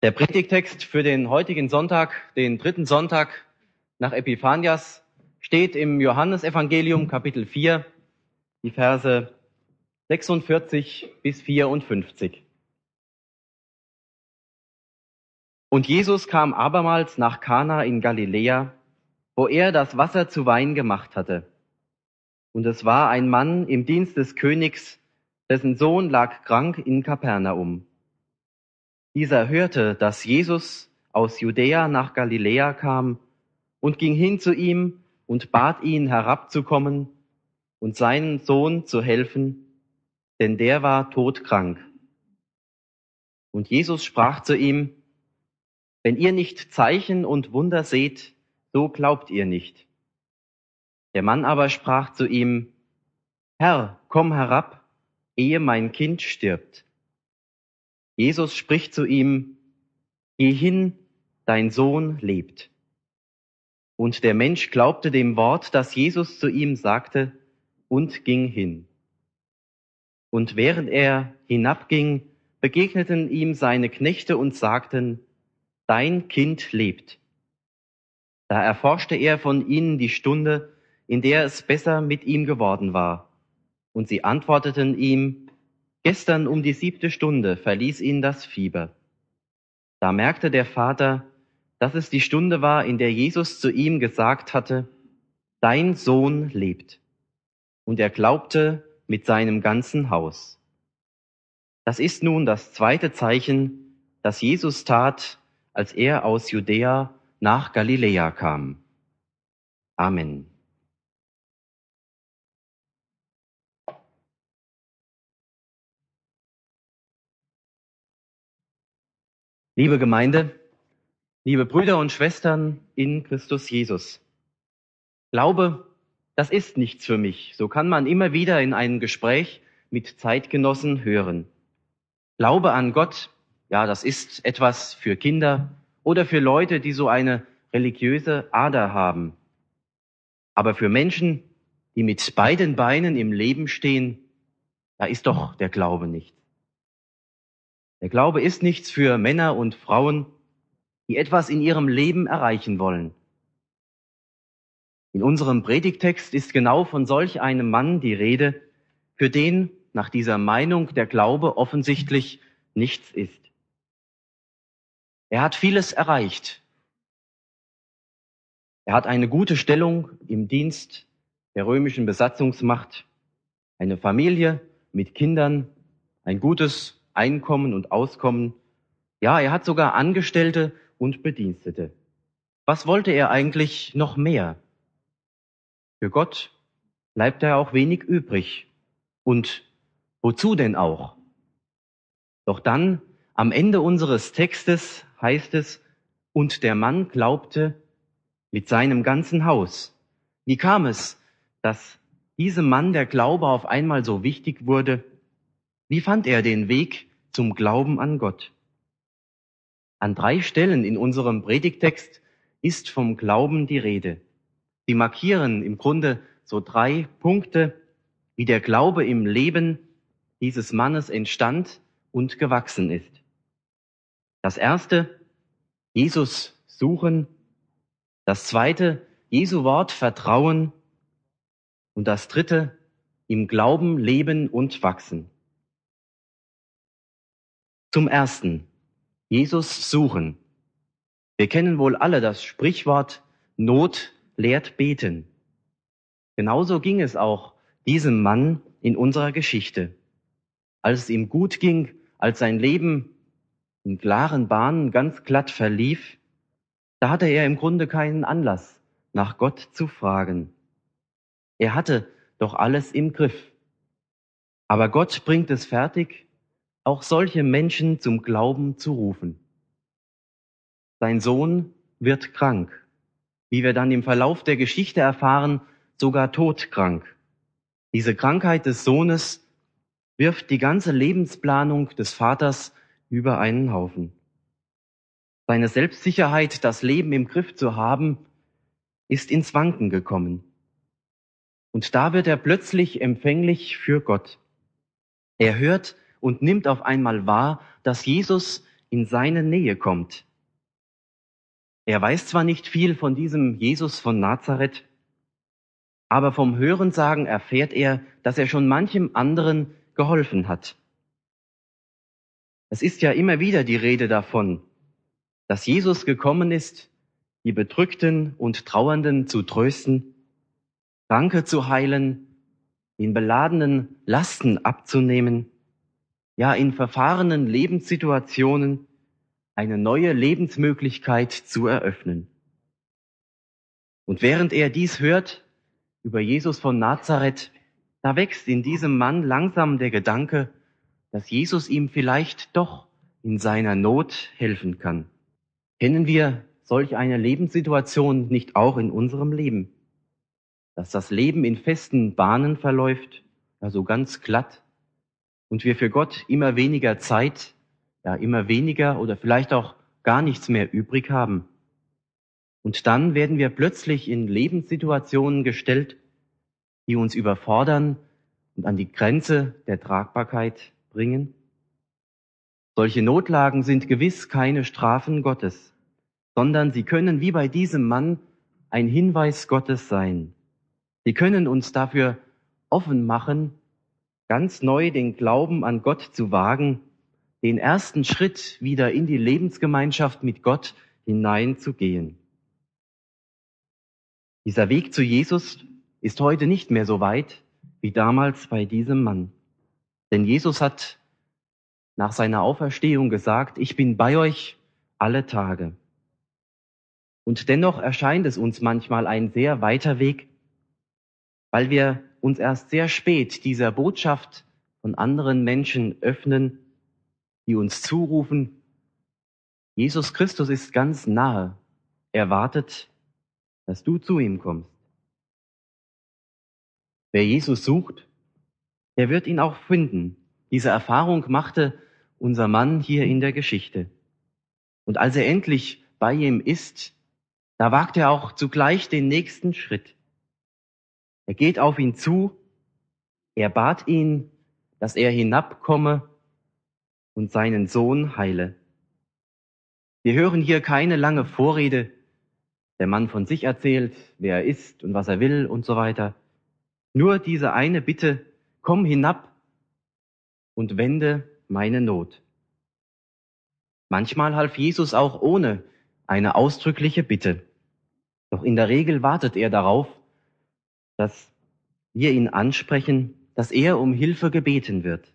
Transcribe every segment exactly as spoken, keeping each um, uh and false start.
Der Predigttext für den heutigen Sonntag, den dritten Sonntag nach Epiphanias, steht im Johannesevangelium Kapitel vier, die Verse sechsundvierzig bis vierundfünfzig. Und Jesus kam abermals nach Kana in Galiläa, wo er das Wasser zu Wein gemacht hatte. Und es war ein Mann im Dienst des Königs, dessen Sohn lag krank in Kapernaum. Dieser hörte, dass Jesus aus Judäa nach Galiläa kam und ging hin zu ihm und bat ihn, herabzukommen und seinen Sohn zu helfen, denn der war todkrank. Und Jesus sprach zu ihm: Wenn ihr nicht Zeichen und Wunder seht, so glaubt ihr nicht. Der Mann aber sprach zu ihm: Herr, komm herab, ehe mein Kind stirbt. Jesus spricht zu ihm: Geh hin, dein Sohn lebt. Und der Mensch glaubte dem Wort, das Jesus zu ihm sagte, und ging hin. Und während er hinabging, begegneten ihm seine Knechte und sagten: Dein Kind lebt. Da erforschte er von ihnen die Stunde, in der es besser mit ihm geworden war. Und sie antworteten ihm: Gestern um die siebte Stunde verließ ihn das Fieber. Da merkte der Vater, dass es die Stunde war, in der Jesus zu ihm gesagt hatte: Dein Sohn lebt. Und er glaubte mit seinem ganzen Haus. Das ist nun das zweite Zeichen, das Jesus tat, als er aus Judäa nach Galiläa kam. Amen. Liebe Gemeinde, liebe Brüder und Schwestern in Christus Jesus. Glaube, das ist nichts für mich. So kann man immer wieder in einem Gespräch mit Zeitgenossen hören. Glaube an Gott, ja, das ist etwas für Kinder oder für Leute, die so eine religiöse Ader haben. Aber für Menschen, die mit beiden Beinen im Leben stehen, da ist doch der Glaube nicht. Der Glaube ist nichts für Männer und Frauen, die etwas in ihrem Leben erreichen wollen. In unserem Predigttext ist genau von solch einem Mann die Rede, für den nach dieser Meinung der Glaube offensichtlich nichts ist. Er hat vieles erreicht. Er hat eine gute Stellung im Dienst der römischen Besatzungsmacht, eine Familie mit Kindern, ein gutes Einkommen und Auskommen. Ja, er hat sogar Angestellte und Bedienstete. Was wollte er eigentlich noch mehr? Für Gott bleibt da auch wenig übrig. Und wozu denn auch? Doch dann, am Ende unseres Textes, heißt es: Und der Mann glaubte mit seinem ganzen Haus. Wie kam es, dass diesem Mann der Glaube auf einmal so wichtig wurde? Wie fand er den Weg zum Glauben an Gott? An drei Stellen in unserem Predigttext ist vom Glauben die Rede. Sie markieren im Grunde so drei Punkte, wie der Glaube im Leben dieses Mannes entstand und gewachsen ist. Das erste: Jesus suchen. Das zweite: Jesu Wort vertrauen. Und das dritte: im Glauben leben und wachsen. Zum ersten: Jesus suchen. Wir kennen wohl alle das Sprichwort: Not lehrt beten. Genauso ging es auch diesem Mann in unserer Geschichte. Als es ihm gut ging, als sein Leben in klaren Bahnen ganz glatt verlief, da hatte er im Grunde keinen Anlass, nach Gott zu fragen. Er hatte doch alles im Griff. Aber Gott bringt es fertig, auch solche Menschen zum Glauben zu rufen. Sein Sohn wird krank, wie wir dann im Verlauf der Geschichte erfahren, sogar todkrank. Diese Krankheit des Sohnes wirft die ganze Lebensplanung des Vaters über einen Haufen. Seine Selbstsicherheit, das Leben im Griff zu haben, ist ins Wanken gekommen. Und da wird er plötzlich empfänglich für Gott. Er hört und nimmt auf einmal wahr, dass Jesus in seine Nähe kommt. Er weiß zwar nicht viel von diesem Jesus von Nazareth, aber vom Hörensagen erfährt er, dass er schon manchem anderen geholfen hat. Es ist ja immer wieder die Rede davon, dass Jesus gekommen ist, die Bedrückten und Trauernden zu trösten, Kranke zu heilen, den beladenen Lasten abzunehmen, ja in verfahrenen Lebenssituationen eine neue Lebensmöglichkeit zu eröffnen. Und während er dies hört über Jesus von Nazareth, da wächst in diesem Mann langsam der Gedanke, dass Jesus ihm vielleicht doch in seiner Not helfen kann. Kennen wir solch eine Lebenssituation nicht auch in unserem Leben? Dass das Leben in festen Bahnen verläuft, also ganz glatt, und wir für Gott immer weniger Zeit, ja immer weniger oder vielleicht auch gar nichts mehr übrig haben. Und dann werden wir plötzlich in Lebenssituationen gestellt, die uns überfordern und an die Grenze der Tragbarkeit bringen. Solche Notlagen sind gewiss keine Strafen Gottes, sondern sie können wie bei diesem Mann ein Hinweis Gottes sein. Sie können uns dafür offen machen, ganz neu den Glauben an Gott zu wagen, den ersten Schritt wieder in die Lebensgemeinschaft mit Gott hineinzugehen. Dieser Weg zu Jesus ist heute nicht mehr so weit wie damals bei diesem Mann. Denn Jesus hat nach seiner Auferstehung gesagt, ich bin bei euch alle Tage. Und dennoch erscheint es uns manchmal ein sehr weiter Weg, weil wir uns erst sehr spät dieser Botschaft von anderen Menschen öffnen, die uns zurufen, Jesus Christus ist ganz nahe. Er wartet, dass du zu ihm kommst. Wer Jesus sucht, der wird ihn auch finden. Diese Erfahrung machte unser Mann hier in der Geschichte. Und als er endlich bei ihm ist, da wagt er auch zugleich den nächsten Schritt. Er geht auf ihn zu, er bat ihn, dass er hinabkomme und seinen Sohn heile. Wir hören hier keine lange Vorrede, der Mann von sich erzählt, wer er ist und was er will und so weiter. Nur diese eine Bitte, komm hinab und wende meine Not. Manchmal half Jesus auch ohne eine ausdrückliche Bitte. Doch in der Regel wartet er darauf, dass wir ihn ansprechen, dass er um Hilfe gebeten wird.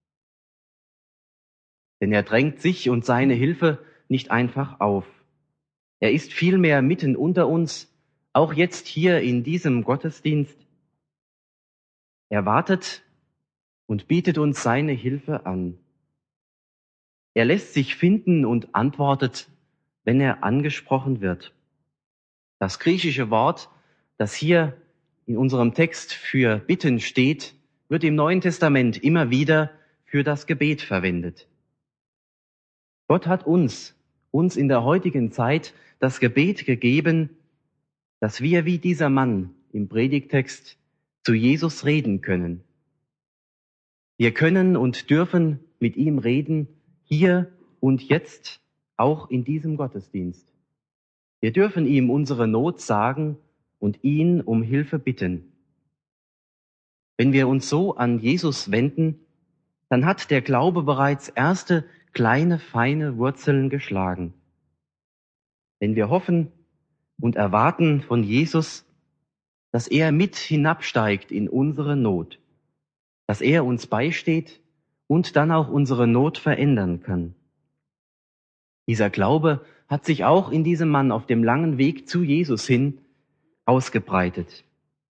Denn er drängt sich und seine Hilfe nicht einfach auf. Er ist vielmehr mitten unter uns, auch jetzt hier in diesem Gottesdienst. Er wartet und bietet uns seine Hilfe an. Er lässt sich finden und antwortet, wenn er angesprochen wird. Das griechische Wort, das hier in unserem Text für Bitten steht, wird im Neuen Testament immer wieder für das Gebet verwendet. Gott hat uns, uns in der heutigen Zeit das Gebet gegeben, dass wir wie dieser Mann im Predigtext zu Jesus reden können. Wir können und dürfen mit ihm reden, hier und jetzt, auch in diesem Gottesdienst. Wir dürfen ihm unsere Not sagen und ihn um Hilfe bitten. Wenn wir uns so an Jesus wenden, dann hat der Glaube bereits erste kleine, feine Wurzeln geschlagen. Wenn wir hoffen und erwarten von Jesus, dass er mit hinabsteigt in unsere Not, dass er uns beisteht und dann auch unsere Not verändern kann. Dieser Glaube hat sich auch in diesem Mann auf dem langen Weg zu Jesus hin ausgebreitet.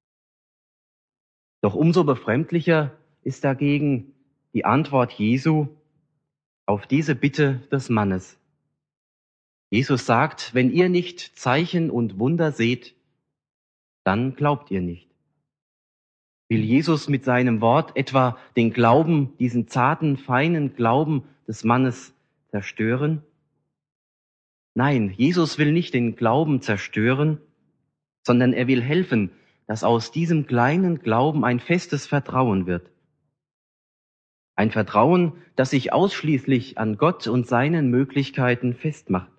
Doch umso befremdlicher ist dagegen die Antwort Jesu auf diese Bitte des Mannes. Jesus sagt, wenn ihr nicht Zeichen und Wunder seht, dann glaubt ihr nicht. Will Jesus mit seinem Wort etwa den Glauben, diesen zarten, feinen Glauben des Mannes zerstören? Nein, Jesus will nicht den Glauben zerstören, sondern er will helfen, dass aus diesem kleinen Glauben ein festes Vertrauen wird. Ein Vertrauen, das sich ausschließlich an Gott und seinen Möglichkeiten festmacht.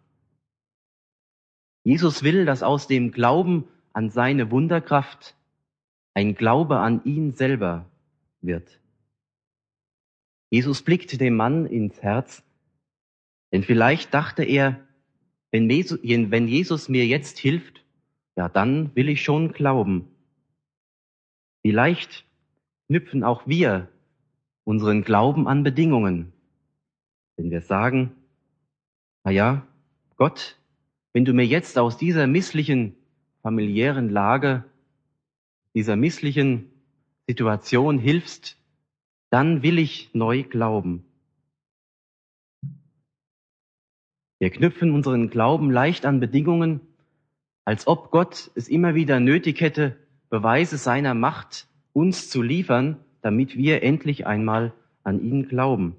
Jesus will, dass aus dem Glauben an seine Wunderkraft ein Glaube an ihn selber wird. Jesus blickt dem Mann ins Herz, denn vielleicht dachte er, wenn Jesus mir jetzt hilft, ja, dann will ich schon glauben. Vielleicht knüpfen auch wir unseren Glauben an Bedingungen, wenn wir sagen, na ja, Gott, wenn du mir jetzt aus dieser misslichen familiären Lage, dieser misslichen Situation hilfst, dann will ich neu glauben. Wir knüpfen unseren Glauben leicht an Bedingungen, als ob Gott es immer wieder nötig hätte, Beweise seiner Macht uns zu liefern, damit wir endlich einmal an ihn glauben.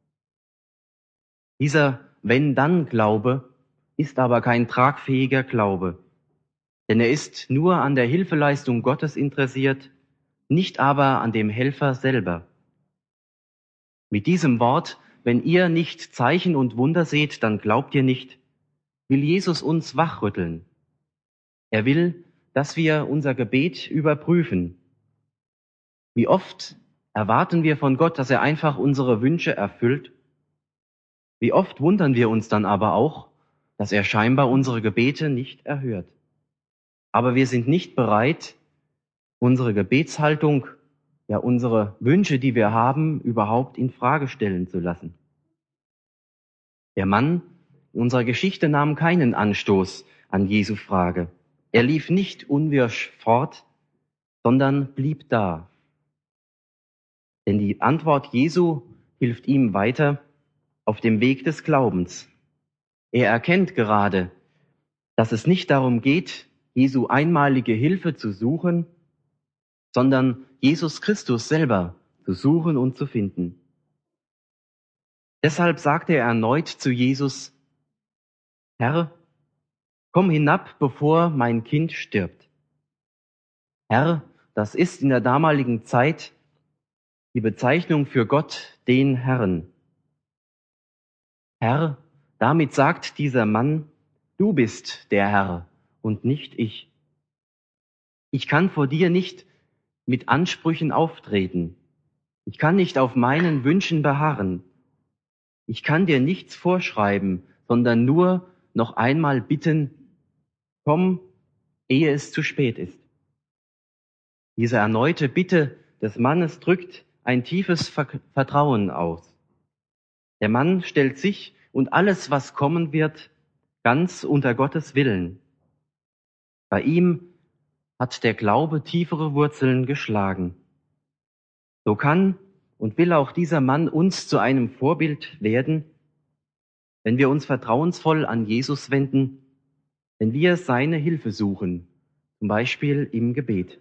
Dieser Wenn-Dann-Glaube ist aber kein tragfähiger Glaube, denn er ist nur an der Hilfeleistung Gottes interessiert, nicht aber an dem Helfer selber. Mit diesem Wort, wenn ihr nicht Zeichen und Wunder seht, dann glaubt ihr nicht, will Jesus uns wachrütteln. Er will, dass wir unser Gebet überprüfen. Wie oft erwarten wir von Gott, dass er einfach unsere Wünsche erfüllt? Wie oft wundern wir uns dann aber auch, dass er scheinbar unsere Gebete nicht erhört? Aber wir sind nicht bereit, unsere Gebetshaltung, ja unsere Wünsche, die wir haben, überhaupt in Frage stellen zu lassen. Der Mann in unserer Geschichte nahm keinen Anstoß an Jesu Frage. Er lief nicht unwirsch fort, sondern blieb da. Denn die Antwort Jesu hilft ihm weiter auf dem Weg des Glaubens. Er erkennt gerade, dass es nicht darum geht, Jesu einmalige Hilfe zu suchen, sondern Jesus Christus selber zu suchen und zu finden. Deshalb sagte er erneut zu Jesus, Herr, komm hinab, bevor mein Kind stirbt. Herr, das ist in der damaligen Zeit die Bezeichnung für Gott, den Herrn. Herr, damit sagt dieser Mann, du bist der Herr und nicht ich. Ich kann vor dir nicht mit Ansprüchen auftreten. Ich kann nicht auf meinen Wünschen beharren. Ich kann dir nichts vorschreiben, sondern nur noch einmal bitten, komm, ehe es zu spät ist. Diese erneute Bitte des Mannes drückt ein tiefes Vertrauen aus. Der Mann stellt sich und alles, was kommen wird, ganz unter Gottes Willen. Bei ihm hat der Glaube tiefere Wurzeln geschlagen. So kann und will auch dieser Mann uns zu einem Vorbild werden, wenn wir uns vertrauensvoll an Jesus wenden, wenn wir seine Hilfe suchen, zum Beispiel im Gebet.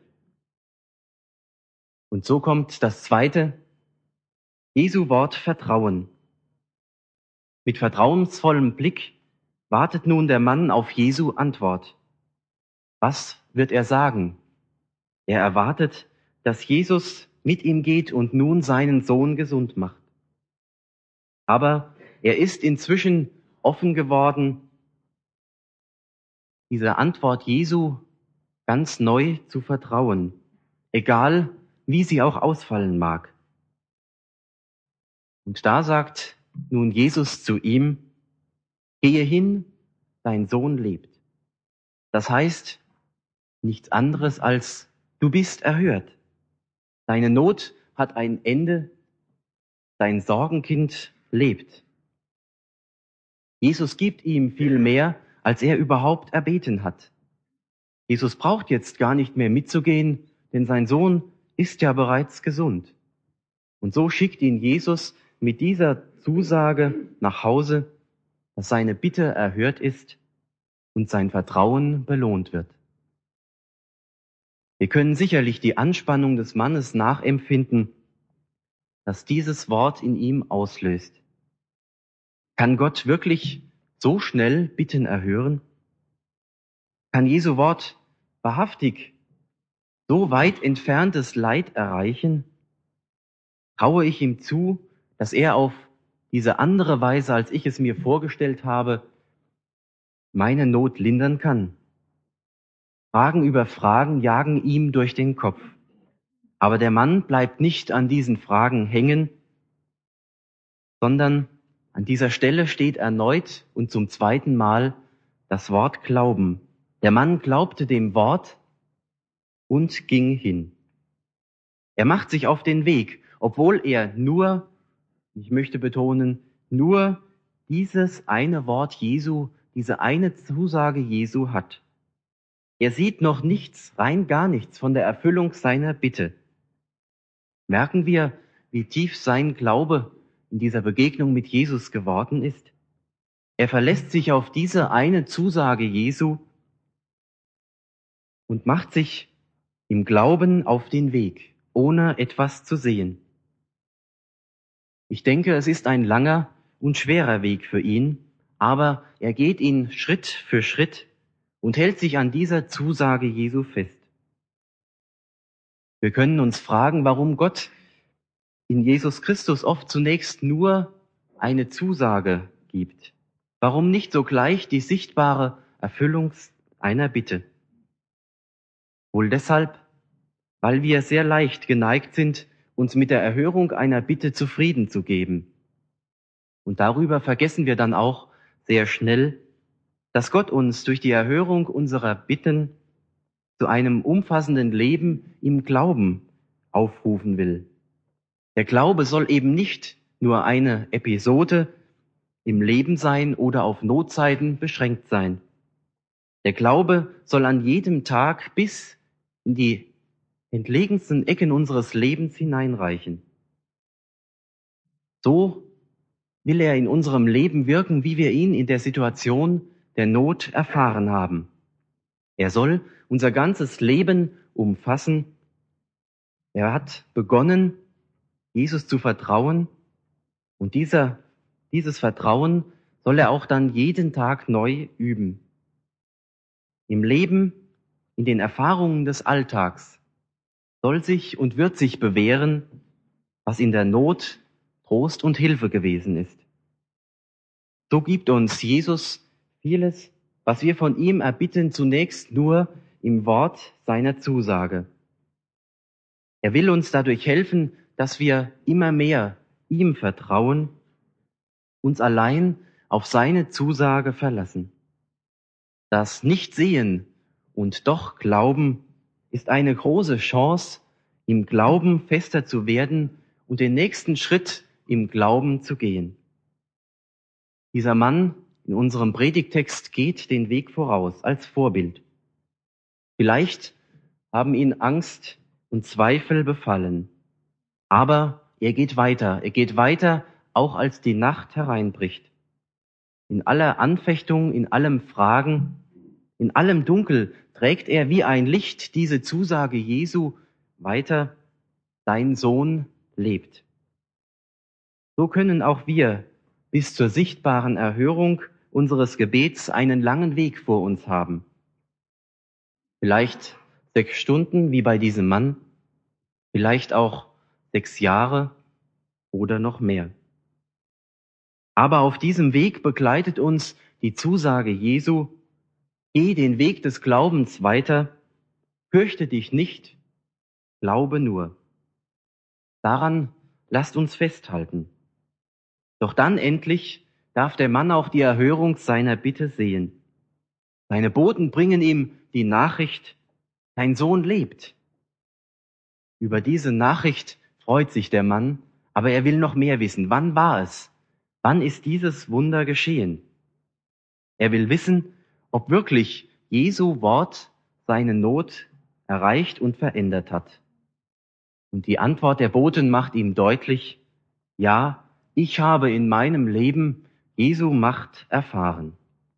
Und so kommt das zweite, Jesu Wort Vertrauen. Mit vertrauensvollem Blick wartet nun der Mann auf Jesu Antwort. Was wird er sagen? Er erwartet, dass Jesus mit ihm geht und nun seinen Sohn gesund macht. Aber er ist inzwischen offen geworden, dieser Antwort Jesu ganz neu zu vertrauen, egal wie sie auch ausfallen mag. Und da sagt nun Jesus zu ihm, gehe hin, dein Sohn lebt. Das heißt nichts anderes als, du bist erhört. Deine Not hat ein Ende, dein Sorgenkind lebt. Jesus gibt ihm viel mehr, als er überhaupt erbeten hat. Jesus braucht jetzt gar nicht mehr mitzugehen, denn sein Sohn ist ja bereits gesund. Und so schickt ihn Jesus mit dieser Zusage nach Hause, dass seine Bitte erhört ist und sein Vertrauen belohnt wird. Wir können sicherlich die Anspannung des Mannes nachempfinden, dass dieses Wort in ihm auslöst. Kann Gott wirklich so schnell Bitten erhören? Kann Jesu Wort wahrhaftig so weit entferntes Leid erreichen? Traue ich ihm zu, dass er auf diese andere Weise, als ich es mir vorgestellt habe, meine Not lindern kann? Fragen über Fragen jagen ihm durch den Kopf. Aber der Mann bleibt nicht an diesen Fragen hängen, sondern an dieser Stelle steht erneut und zum zweiten Mal das Wort Glauben. Der Mann glaubte dem Wort und ging hin. Er macht sich auf den Weg, obwohl er nur, ich möchte betonen, nur dieses eine Wort Jesu, diese eine Zusage Jesu hat. Er sieht noch nichts, rein gar nichts von der Erfüllung seiner Bitte. Merken wir, wie tief sein Glaube in dieser Begegnung mit Jesus geworden ist? Er verlässt sich auf diese eine Zusage Jesu und macht sich im Glauben auf den Weg, ohne etwas zu sehen. Ich denke, es ist ein langer und schwerer Weg für ihn, aber er geht ihn Schritt für Schritt und hält sich an dieser Zusage Jesu fest. Wir können uns fragen, warum Gott in Jesus Christus oft zunächst nur eine Zusage gibt. Warum nicht sogleich die sichtbare Erfüllung einer Bitte? Wohl deshalb, weil wir sehr leicht geneigt sind, uns mit der Erhörung einer Bitte zufrieden zu geben. Und darüber vergessen wir dann auch sehr schnell, dass Gott uns durch die Erhörung unserer Bitten zu einem umfassenden Leben im Glauben aufrufen will. Der Glaube soll eben nicht nur eine Episode im Leben sein oder auf Notzeiten beschränkt sein. Der Glaube soll an jedem Tag bis in die entlegensten Ecken unseres Lebens hineinreichen. So will er in unserem Leben wirken, wie wir ihn in der Situation der Not erfahren haben. Er soll unser ganzes Leben umfassen. Er hat begonnen, Jesus zu vertrauen, und dieser, dieses Vertrauen soll er auch dann jeden Tag neu üben. Im Leben, in den Erfahrungen des Alltags soll sich und wird sich bewähren, was in der Not Trost und Hilfe gewesen ist. So gibt uns Jesus vieles, was wir von ihm erbitten, zunächst nur im Wort seiner Zusage. Er will uns dadurch helfen, dass wir immer mehr ihm vertrauen, uns allein auf seine Zusage verlassen. Das Nicht-Sehen und doch Glauben ist eine große Chance, im Glauben fester zu werden und den nächsten Schritt im Glauben zu gehen. Dieser Mann in unserem Predigtext geht den Weg voraus als Vorbild. Vielleicht haben ihn Angst und Zweifel befallen, aber er geht weiter, er geht weiter, auch als die Nacht hereinbricht. In aller Anfechtung, in allem Fragen, in allem Dunkel trägt er wie ein Licht diese Zusage Jesu weiter: Dein Sohn lebt. So können auch wir bis zur sichtbaren Erhörung unseres Gebets einen langen Weg vor uns haben. Vielleicht sechs Stunden wie bei diesem Mann, vielleicht auch sechs Jahre oder noch mehr. Aber auf diesem Weg begleitet uns die Zusage Jesu: Geh den Weg des Glaubens weiter, fürchte dich nicht, glaube nur. Daran lasst uns festhalten. Doch dann endlich darf der Mann auch die Erhörung seiner Bitte sehen. Seine Boten bringen ihm die Nachricht: Dein Sohn lebt. Über diese Nachricht freut sich der Mann, aber er will noch mehr wissen. Wann war es? Wann ist dieses Wunder geschehen? Er will wissen, ob wirklich Jesu Wort seine Not erreicht und verändert hat. Und die Antwort der Boten macht ihm deutlich: Ja, ich habe in meinem Leben Jesu Macht erfahren.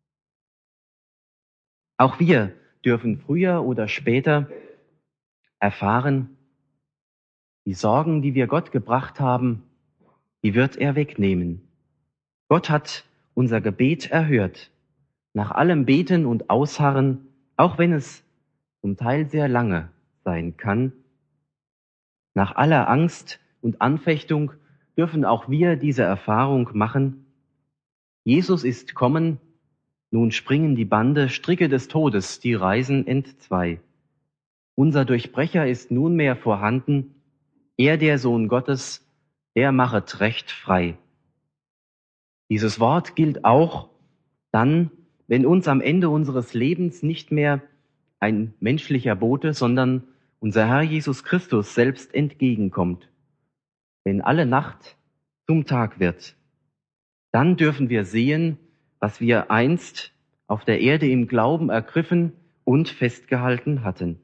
Auch wir dürfen früher oder später erfahren, die Sorgen, die wir Gott gebracht haben, die wird er wegnehmen. Gott hat unser Gebet erhört. Nach allem Beten und Ausharren, auch wenn es zum Teil sehr lange sein kann, nach aller Angst und Anfechtung dürfen auch wir diese Erfahrung machen. Jesus ist kommen, nun springen die Bande, Stricke des Todes, die Reisen entzwei. Unser Durchbrecher ist nunmehr vorhanden, er, der Sohn Gottes, der machet Recht frei. Dieses Wort gilt auch dann, wenn uns am Ende unseres Lebens nicht mehr ein menschlicher Bote, sondern unser Herr Jesus Christus selbst entgegenkommt. Wenn alle Nacht zum Tag wird, dann dürfen wir sehen, was wir einst auf der Erde im Glauben ergriffen und festgehalten hatten.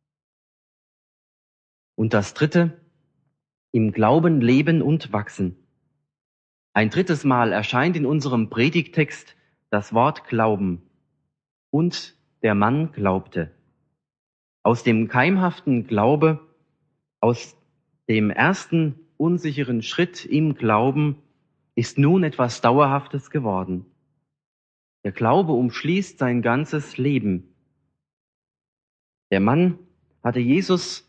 Und das Dritte, im Glauben leben und wachsen. Ein drittes Mal erscheint in unserem Predigttext das Wort Glauben. Und der Mann glaubte. Aus dem keimhaften Glaube, aus dem ersten unsicheren Schritt im Glauben ist nun etwas Dauerhaftes geworden. Der Glaube umschließt sein ganzes Leben. Der Mann hatte Jesus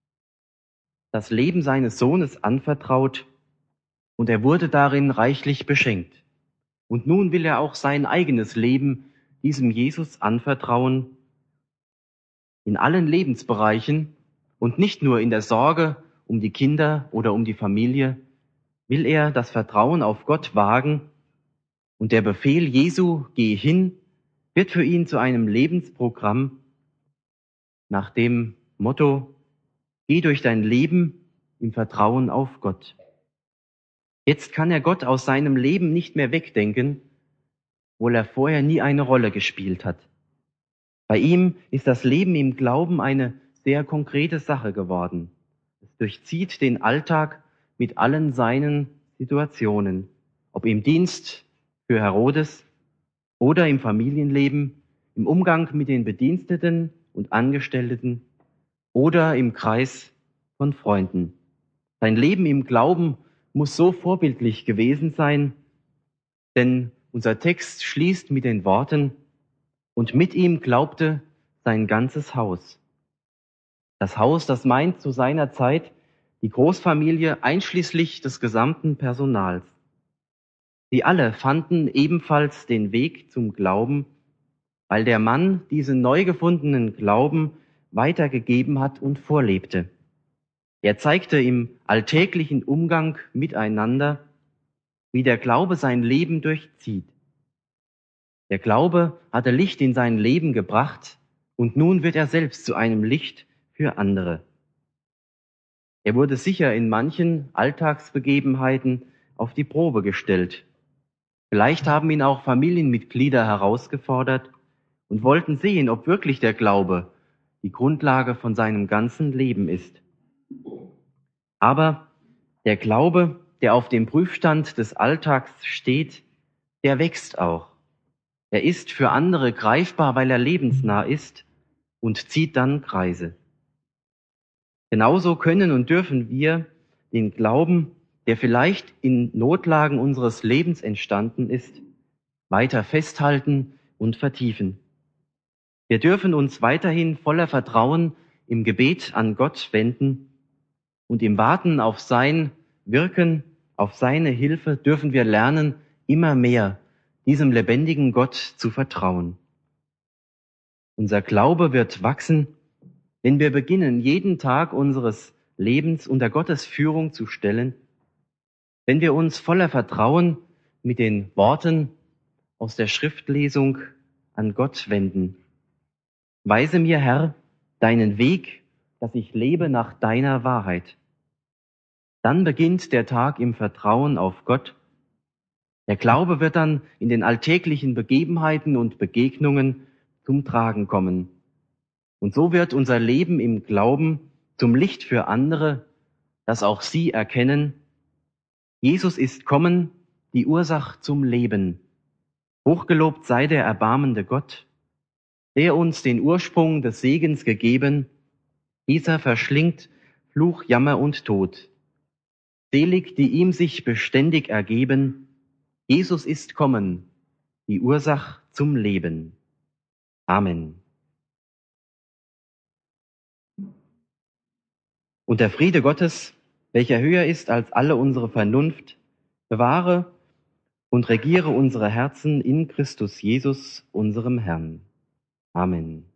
das Leben seines Sohnes anvertraut und er wurde darin reichlich beschenkt. Und nun will er auch sein eigenes Leben diesem Jesus anvertrauen, in allen Lebensbereichen und nicht nur in der Sorge um die Kinder oder um die Familie, will er das Vertrauen auf Gott wagen und der Befehl Jesu, geh hin, wird für ihn zu einem Lebensprogramm nach dem Motto, geh durch dein Leben im Vertrauen auf Gott. Jetzt kann er Gott aus seinem Leben nicht mehr wegdenken, obwohl er vorher nie eine Rolle gespielt hat. Bei ihm ist das Leben im Glauben eine sehr konkrete Sache geworden. Es durchzieht den Alltag mit allen seinen Situationen, ob im Dienst für Herodes oder im Familienleben, im Umgang mit den Bediensteten und Angestellten oder im Kreis von Freunden. Sein Leben im Glauben muss so vorbildlich gewesen sein, denn unser Text schließt mit den Worten, und mit ihm glaubte sein ganzes Haus. Das Haus, das meint zu seiner Zeit die Großfamilie einschließlich des gesamten Personals. Sie alle fanden ebenfalls den Weg zum Glauben, weil der Mann diesen neu gefundenen Glauben weitergegeben hat und vorlebte. Er zeigte im alltäglichen Umgang miteinander, wie der Glaube sein Leben durchzieht. Der Glaube hatte Licht in sein Leben gebracht und nun wird er selbst zu einem Licht für andere. Er wurde sicher in manchen Alltagsbegebenheiten auf die Probe gestellt. Vielleicht haben ihn auch Familienmitglieder herausgefordert und wollten sehen, ob wirklich der Glaube die Grundlage von seinem ganzen Leben ist. Aber der Glaube, der auf dem Prüfstand des Alltags steht, der wächst auch. Er ist für andere greifbar, weil er lebensnah ist und zieht dann Kreise. Genauso können und dürfen wir den Glauben, der vielleicht in Notlagen unseres Lebens entstanden ist, weiter festhalten und vertiefen. Wir dürfen uns weiterhin voller Vertrauen im Gebet an Gott wenden und im Warten auf sein Wirken, auf seine Hilfe dürfen wir lernen, immer mehr diesem lebendigen Gott zu vertrauen. Unser Glaube wird wachsen, wenn wir beginnen, jeden Tag unseres Lebens unter Gottes Führung zu stellen, wenn wir uns voller Vertrauen mit den Worten aus der Schriftlesung an Gott wenden. Weise mir, Herr, deinen Weg, dass ich lebe nach deiner Wahrheit. Dann beginnt der Tag im Vertrauen auf Gott. Der Glaube wird dann in den alltäglichen Begebenheiten und Begegnungen zum Tragen kommen. Und so wird unser Leben im Glauben zum Licht für andere, dass auch sie erkennen, Jesus ist kommen, die Ursache zum Leben. Hochgelobt sei der erbarmende Gott, der uns den Ursprung des Segens gegeben. Dieser verschlingt Fluch, Jammer und Tod. Selig, die ihm sich beständig ergeben. Jesus ist kommen, die Ursache zum Leben. Amen. Und der Friede Gottes, welcher höher ist als alle unsere Vernunft, bewahre und regiere unsere Herzen in Christus Jesus, unserem Herrn. Amen.